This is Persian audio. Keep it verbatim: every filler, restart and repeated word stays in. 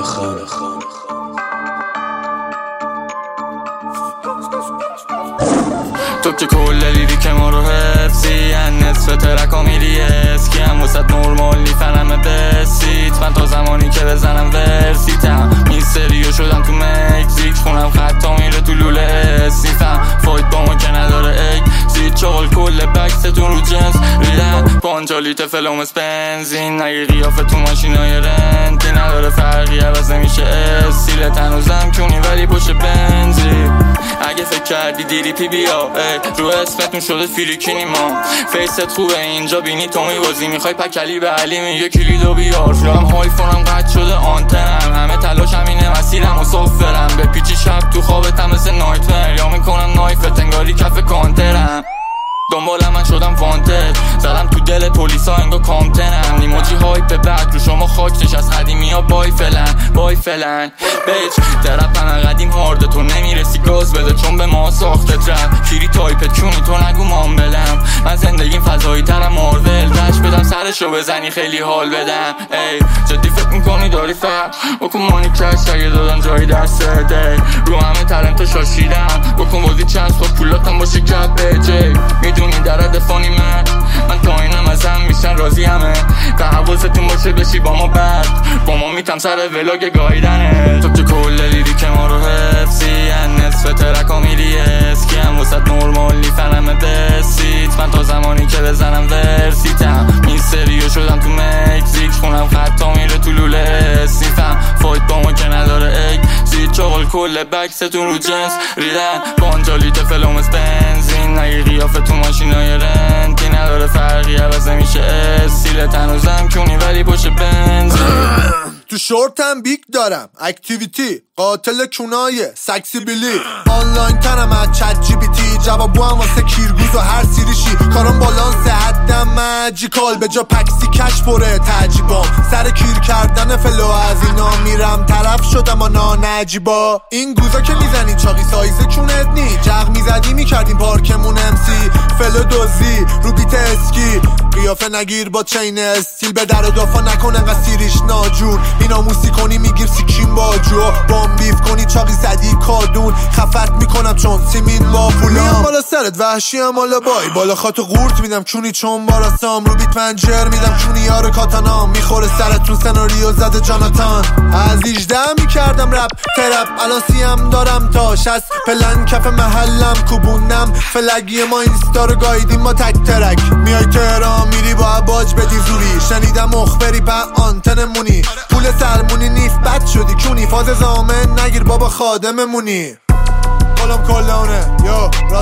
خانه تو که کل لیری که ما رو حفظی نصف ترکا میری اسکی هم وسط نورمالی فرمه بسیت من تا زمانی که بزنم ورسیتم میستریو شدم تو مکزیک خونم خطا میره تو لوله اسیفم فایت با ما که نداره اگزیت چغل کل بکستون رو جنس ریدن پانجا لیت فلومس بنزین نگه قیافه تو ماشینای رنتی نداره فرقی عوض نمیشه اسیل تنوزم کونی ولی پشت بنزین اگه فکر کردی دیری پی بیا رو اسمتون شده فیلیکینی ما فیست خوبه اینجا بینی تو میبازی میخوای پکلی به علی میگه کلیدو بیار فلوم هایفونم قد شده آنتنم همه تلاش همینه مسیرم و صفرم به پیچی شب تو خوابتم مثل نایتمر یا میکنم نایفت انگاری کف کانترم دنبال من شدم وانتد زدم تو دل پولیسا انگا کامتنم نیموجی هایپ بعد رو شما خاکتش از قدیمی ها بای فلن بای فلن بیچ درپ همه قدیم هارده تو نمیرسی گاز بده چون به ما ساخته ترم کیری تایپت چونی تو نگو مام بلم من زندگیم فضایی ترم مارول رش بدم سرشو بزنی خیلی حال بدم ای جدی فکر میکنی داری فهم بکن مانی کش اگه دادن جایی دسته دی رو همه ترنتو شاشیدم بکن بازی چند صبح پولاتم باشه کپ جی میدونی در دفانی من من تا اینم ازم میشن راضی همه که حواستون باشه بشی با ما بعد با ما میتم سر ولاگ گایدنه تو که کل لیری که ما رو حفظی نصف ترکا میری اسکی هم وسط نورمالی فرمه بسیت من تا زمانی که بزنم ورسیتم میستریو شدم تو مکزیک خونم خطا میره تو لوله اسیفم فایت با ما که نداره اگزیت چغل کل بکستون رو جنس ریدن پانجا لیت فلومس بنزین نگه قیافه تو ماشینای رنتی نداره فرقی عوض نمیشه اسیل تنوزم کونی ولی پشت بنزین تو شورتم بیگ دارم اکتیویتی قاتل کونای سکسی بیلی آنلاین ترم از چت جی بی تی جوابو هم واسه کیرگوز و هر سیریشی کارم بالانس حدم ماجیکال به جا پکسی کش پره تعجیبام سر کیر کردن فلو از اینا میرم طرف شدم و نانجیبا این گوزا که میزنی چاقی سایز کونت نی جغ میزدی میکردیم پارکمون امسی فلو دوزی رو بیت اسکی قیافه نگیر با چین استیل به در و دافا نکن انقدر سیریش ناجور بیناموسی کنی میگیر سیکیم با جو بام بیف کنی چاقی زدی کادون خفت میکنم چون سیمین با پولام میام بالا سرت وحشی هم بالا بای بالا خاطو قورت میدم چونی چون باراستام رو بیت منجر میدم چونی یارو کاتانام میخوره سرتون سناریو زده جاناتان از ایجده میکردم رپ ترپ الان سیم دارم تا شست پلن کف محلم کوبونم فلگی ما اینستا رو گایدیم ما تک ترک میای تهران میری با باج بدی زوری شنیدم مخبری با آنتن مونی پول سلمونی نیست بد شدی کونی فاز زامن نگیر بابا خادممونی کلم کلونه یو